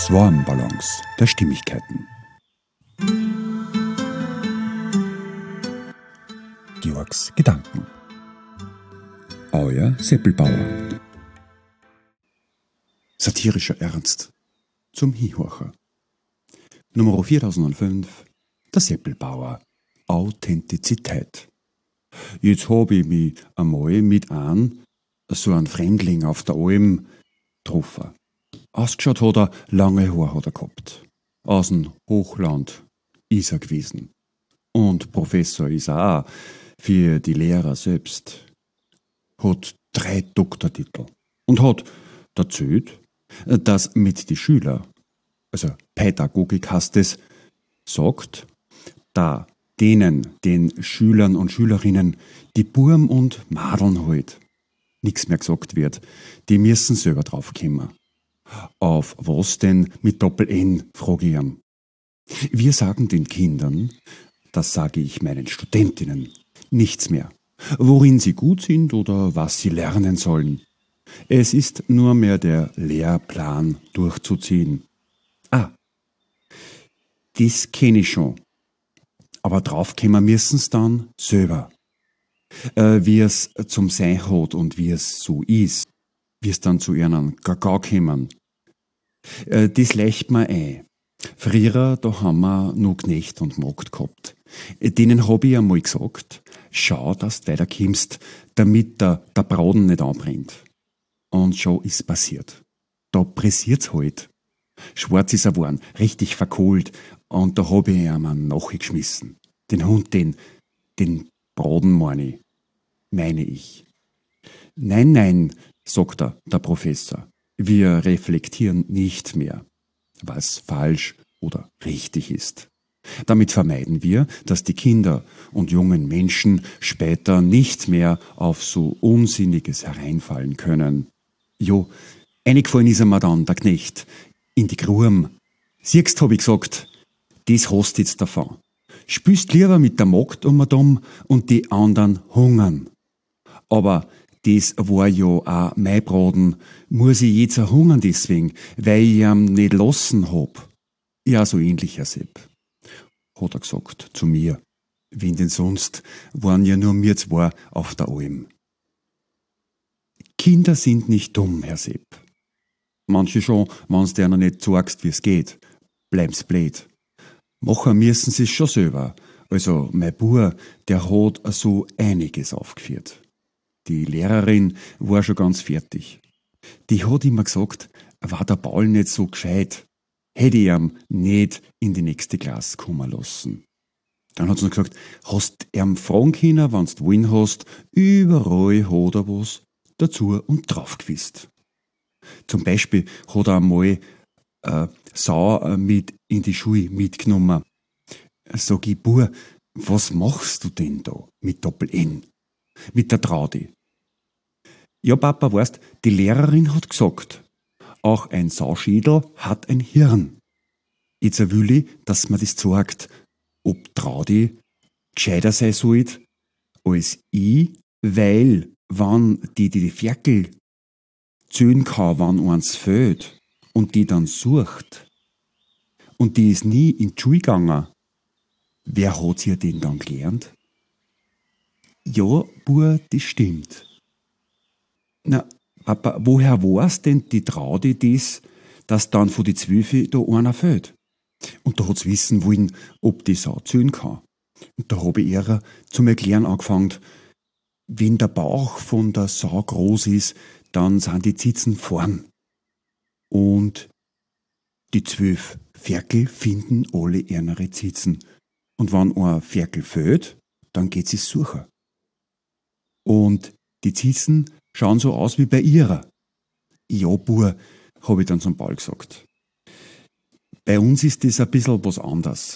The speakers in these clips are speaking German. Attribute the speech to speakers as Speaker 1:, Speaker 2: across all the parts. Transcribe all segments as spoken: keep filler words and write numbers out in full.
Speaker 1: Swarmbalance der Stimmigkeiten. Georgs Gedanken. Euer Seppelbauer. Satirischer Ernst zum Hinhorcher. Nummer viertausendfünf. Der Seppelbauer. Authentizität. Jetzt hab ich mich einmal mit einem, so ein Fremdling auf der Alm, getroffen. Ausgeschaut hat er, lange Haare hat er gehabt. Aus dem Hochland ist er gewesen. Und Professor ist er auch für die Lehrer selbst. Hat drei Doktortitel. Und hat erzählt, dass mit die Schüler, also Pädagogik heißt es, sagt, da denen, den Schülern und Schülerinnen, die Burm und Madeln halt, nichts mehr gesagt wird, die müssen selber draufkommen. Auf was denn mit Doppel-N, frage ich ihn. Wir sagen den Kindern, das sage ich meinen Studentinnen, nichts mehr, worin sie gut sind oder was sie lernen sollen. Es ist nur mehr der Lehrplan durchzuziehen. Ah, das kenne ich schon. Aber draufkommen müssen's dann selber. Äh, wie es zum Sein hat und wie es so ist, wie es dann zu ihren Gaga kommen. Äh, das leicht mir ein. Früher, da haben wir noch Knecht und Magd gehabt. Denen hab ich einmal gesagt, schau, dass du weiterkommst, damit der, der Braten nicht anbrennt. Und schon ist passiert. Da pressiert's halt. Schwarz ist er geworden, richtig verkohlt, und da hab ich ihm nachgeschmissen. Den Hund, den, den Braten meine ich. Meine ich. Nein, nein, sagt er, der Professor. Wir reflektieren nicht mehr, was falsch oder richtig ist. Damit vermeiden wir, dass die Kinder und jungen Menschen später nicht mehr auf so Unsinniges hereinfallen können. Jo, eingefallen ist mir dann, der Knecht, in die Gruben. Siehst, hab ich gesagt, das hast jetzt davon. Spülst lieber mit der Magd um und und die anderen hungern. Aber das war ja auch mein Braten, muss ich jetzt auch hungern deswegen, weil ich ihn nicht lassen hab. Ja, so ähnlich, Herr Sepp, hat er gesagt zu mir. Wen denn sonst, waren ja nur wir zwei auf der Alm. Kinder sind nicht dumm, Herr Sepp. Manche schon, wenn's dir noch nicht sagst, wie's geht. Bleib's blöd. Machen müssen sie's schon selber. Also, mein Bub, der hat so einiges aufgeführt. Die Lehrerin war schon ganz fertig. Die hat immer gesagt, war der Paul nicht so gescheit, hätte ich ihm nicht in die nächste Klasse kommen lassen. Dann hat sie noch gesagt, hast ihm fragen können, wenn's du wollen hast, überall hat er was dazu und drauf gewisst. Zum Beispiel hat er einmal äh, Sau mit in die Schule mitgenommen. Sag ich, Bub, was machst du denn da mit Doppel-N? Mit der Traudi. Ja, Papa, weißt, die Lehrerin hat gesagt, auch ein Sauschädel hat ein Hirn. Jetzt will ich, dass man das sagt, ob Traudi gescheiter sein sollte als ich, weil, wenn die die, die Ferkel zählen kann, wenn eins fehlt und die dann sucht und die ist nie in die Schule gegangen, wer hat sie denn dann gelernt? Ja, Bub, das stimmt. Na, Papa, woher weiß denn die Traudi das, dass dann von die Zwölfe da einer fehlt? Und da hat's wissen wollen, ob die Sau zählen kann. Und da hab ich ihr zum Erklären angefangen, wenn der Bauch von der Sau groß ist, dann sind die Zitzen vorn. Und die zwölf Ferkel finden alle ihre Zitzen. Und wenn ein Ferkel fehlt, dann geht sie suchen. Und die Zitzen schauen so aus wie bei ihrer. Ja, Bub, hab ich dann zum Paul gesagt. Bei uns ist das ein bisschen was anderes.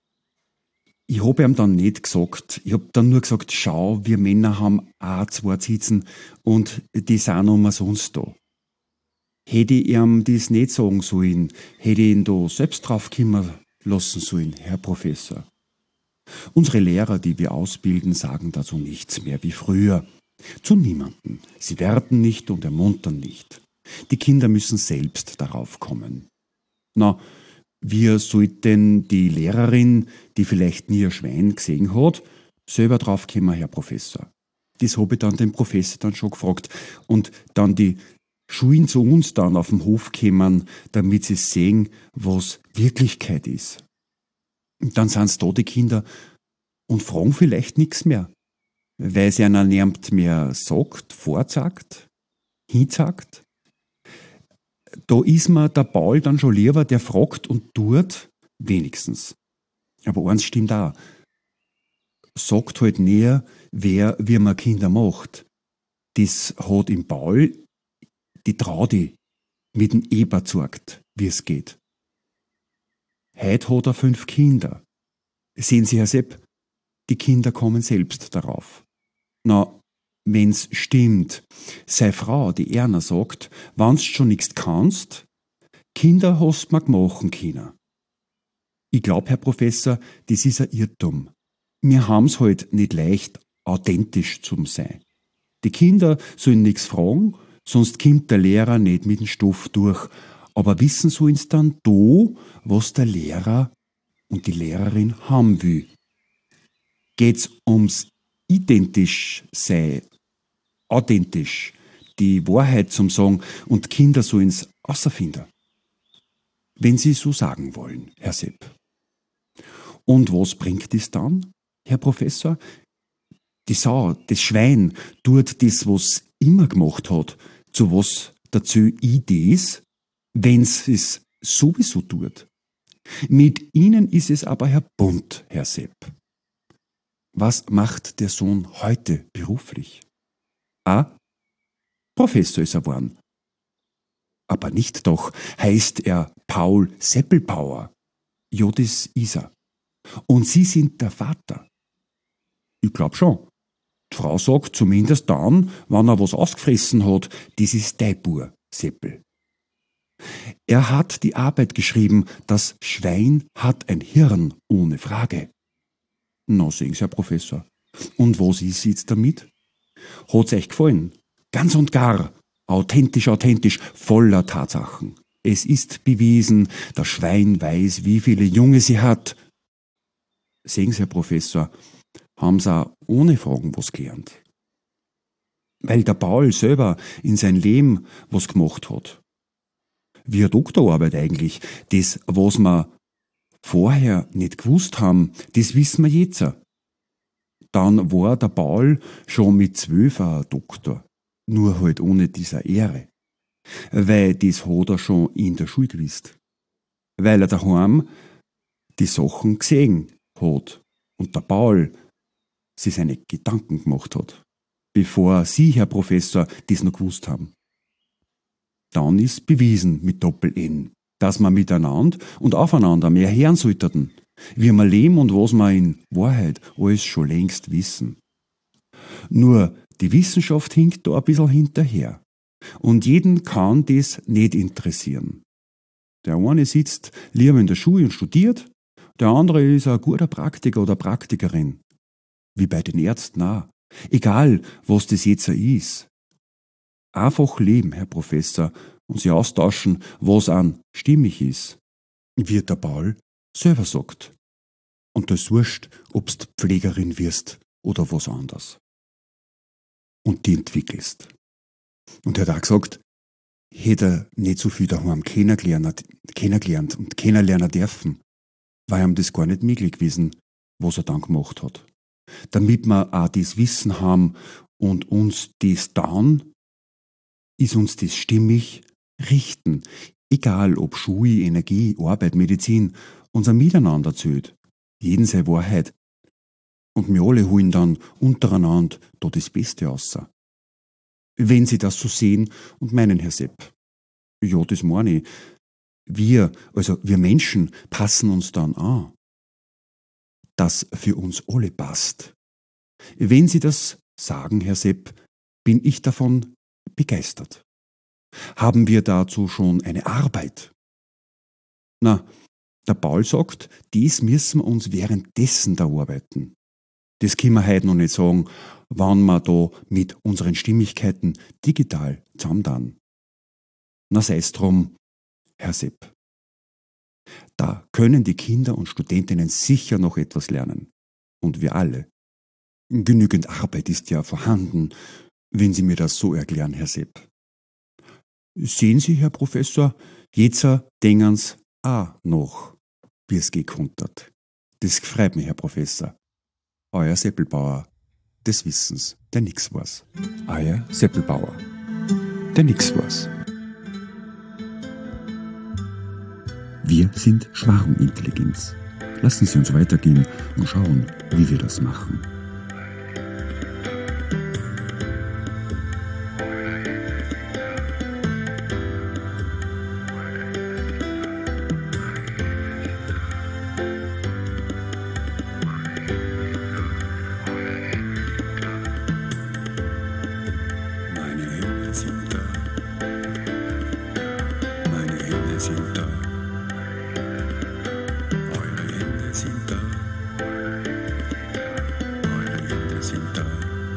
Speaker 1: Ich hab ihm dann nicht gesagt, ich hab dann nur gesagt, schau, wir Männer haben auch zwei Zitzen und die sind umsonst da. Hätte ich ihm das nicht sagen sollen, hätte ich ihn da selbst draufkommen lassen sollen, Herr Professor. Unsere Lehrer, die wir ausbilden, sagen dazu nichts mehr wie früher. Zu niemanden. Sie werten nicht und ermuntern nicht. Die Kinder müssen selbst darauf kommen. Na, wie soll denn die Lehrerin, die vielleicht nie ein Schwein gesehen hat, selber draufkommen, Herr Professor? Das habe ich dann den Professor dann schon gefragt. Und dann die Schulen zu uns dann auf dem Hof kämen, damit sie sehen, was Wirklichkeit ist. Und dann sind's da die Kinder und fragen vielleicht nichts mehr, weil sie einer niemand mehr sagt, vorzagt, hinzagt. Da ist mir der Paul dann schon lieber, der fragt und tut wenigstens. Aber eins stimmt auch. Sagt halt näher, wer, wie man Kinder macht. Das hat im Paul die Traudi mit dem Eber gezeigt, wie es geht. Heute hat er fünf Kinder. Sehen Sie, Herr Sepp, die Kinder kommen selbst darauf. Na, wenn's stimmt, sei Frau, die Erna sagt, wenn's schon nichts kannst, Kinder hast ma gmachen können. Ich glaub, Herr Professor, das ist ein Irrtum. Wir haben's halt nicht leicht, authentisch zum sein. Die Kinder sollen nix fragen, sonst kommt der Lehrer nicht mit dem Stoff durch. Aber wissen sollen's dann da, was der Lehrer und die Lehrerin haben will. Geht's ums identisch sein, authentisch, die Wahrheit zum Sagen und Kinder sollen's außerfinden. Wenn Sie so sagen wollen, Herr Sepp. Und was bringt es dann, Herr Professor? Die Sau, das Schwein, tut das, was immer gemacht hat, zu was dazu ich das, wenn's es sowieso tut. Mit Ihnen ist es aber Herr Bunt, Herr Sepp. Was macht der Sohn heute beruflich? Ah, Professor ist er geworden. Aber nicht doch, heißt er Paul Seppelbauer. Ja, das ist er. Und Sie sind der Vater. Ich glaub schon. Die Frau sagt zumindest dann, wenn er was ausgefressen hat, das ist dein Bur, Seppel. Er hat die Arbeit geschrieben, das Schwein hat ein Hirn, ohne Frage. Na, sehen Sie, Herr Professor. Und was ist jetzt damit? Hat's euch gefallen? Ganz und gar. Authentisch, authentisch, voller Tatsachen. Es ist bewiesen, das Schwein weiß, wie viele Junge sie hat. Sehen Sie, Herr Professor, haben Sie auch ohne Fragen was gelernt. Weil der Paul selber in sein Leben was gemacht hat. Wie eine Doktorarbeit eigentlich. Das, was wir vorher nicht gewusst haben, das wissen wir jetzt. Dann war der Paul schon mit zwölf ein Doktor. Nur halt ohne dieser Ehre. Weil das hat er schon in der Schule gewusst. Weil er daheim die Sachen gesehen hat. Und der Paul sich seine Gedanken gemacht hat. Bevor Sie, Herr Professor, das noch gewusst haben. Dann ist bewiesen mit Doppel-N, dass wir miteinander und aufeinander mehr hören sollten, wie wir leben und was wir in Wahrheit alles schon längst wissen. Nur die Wissenschaft hinkt da ein bisschen hinterher. Und jeden kann das nicht interessieren. Der eine sitzt lieber in der Schule und studiert, der andere ist ein guter Praktiker oder Praktikerin. Wie bei den Ärzten auch. Egal, was das jetzt ist. Einfach leben, Herr Professor, und sich austauschen, was an stimmig ist. Wie der Paul selber sagt. Und das ist wurscht, ob's Pflegerin wirst oder was anderes. Und die entwickelst. Und er hat auch gesagt, hätte er nicht so viel daheim kennengelernt, kennengelernt und kennenlernen dürfen, war ihm das gar nicht möglich gewesen, was er dann gemacht hat. Damit wir auch das Wissen haben und uns das dann, ist uns das stimmig richten. Egal ob Schule, Energie, Arbeit, Medizin, unser Miteinander zählt. Jeden seine Wahrheit. Und wir alle holen dann untereinander da das Beste raus. Wenn Sie das so sehen und meinen, Herr Sepp. Ja, das meine ich. Wir, also wir Menschen, passen uns dann an. Das für uns alle passt. Wenn Sie das sagen, Herr Sepp, bin ich davon begeistert. Haben wir dazu schon eine Arbeit? Na, der Paul sagt, dies müssen wir uns währenddessen da arbeiten. Das können wir heute noch nicht sagen, wann wir da mit unseren Stimmigkeiten digital zusammen. Na, sei es drum, Herr Sepp. Da können die Kinder und Studentinnen sicher noch etwas lernen. Und wir alle. Genügend Arbeit ist ja vorhanden, wenn Sie mir das so erklären, Herr Sepp. Sehen Sie, Herr Professor, jetzt denken's auch noch, wie es gekuntert. Das freut mich, Herr Professor. Euer Seppelbauer, des Wissens, der nix weiß. Euer Seppelbauer, der nix weiß. Wir sind Schwarmintelligenz. Lassen Sie uns weitergehen und schauen, wie wir das machen. Meine Hände sind da. Meine Hände sind da. Eure Hände sind da. Eure Hände sind da.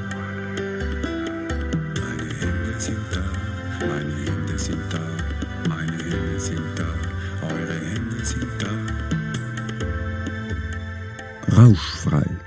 Speaker 1: Meine Hände sind da. Meine Hände sind da. Meine Hände sind da. Eure Hände sind da. Rauschfrei.